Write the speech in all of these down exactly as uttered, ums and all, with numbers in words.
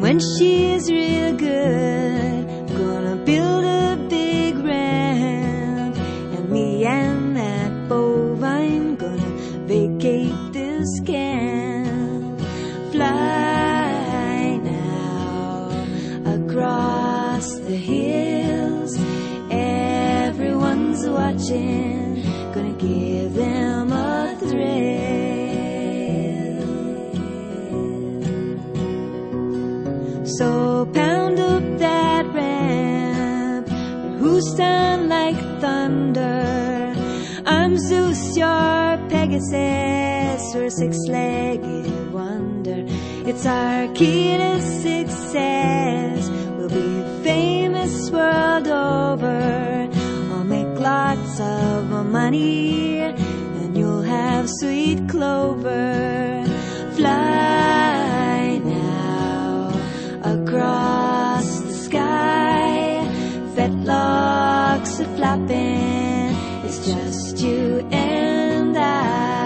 when she's real good, gonna build a big ramp, and me and that bovine gonna vacate this camp. Fly now across the hills, everyone's watching, gonna give them a thrill. So pound up that ramp, who sound like thunder? I'm Zeus, your Pegasus, or six-legged wonder. It's our key to success. We'll be famous world over. I'll make lots of money, and you'll have sweet clover. Fly now across the sky, fetlocks are flapping, it's just you and I.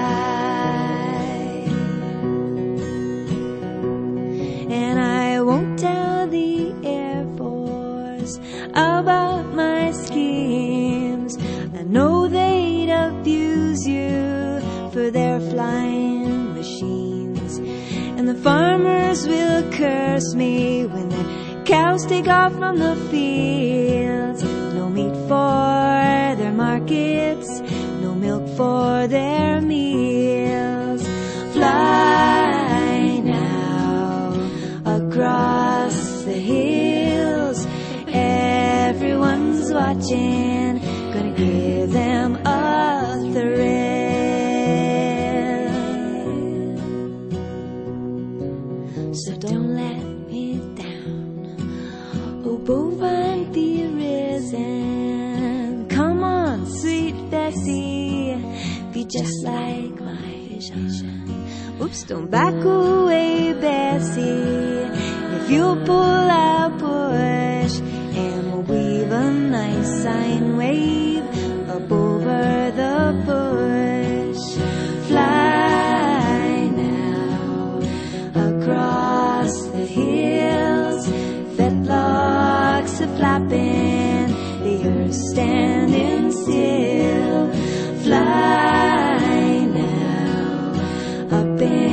And I won't tell the Air Force about my schemes. I know they'd abuse you for their flying machines, and the farmers will curse me when their cows take off from the fields. No meat for their markets, no milk for their meals. Fly now across the hills, everyone's watching, gonna give them a thrill. So don't let me down, oh bovine, be risen. Come on, sweet Bessie, be just like my vision. Oops, don't back away, Bessie. If you pull, I'll push, and we'll weave a nice sine wave up over the bush. Fly now across the hills, fetlocks are flapping, the earth standing still. Fly now up in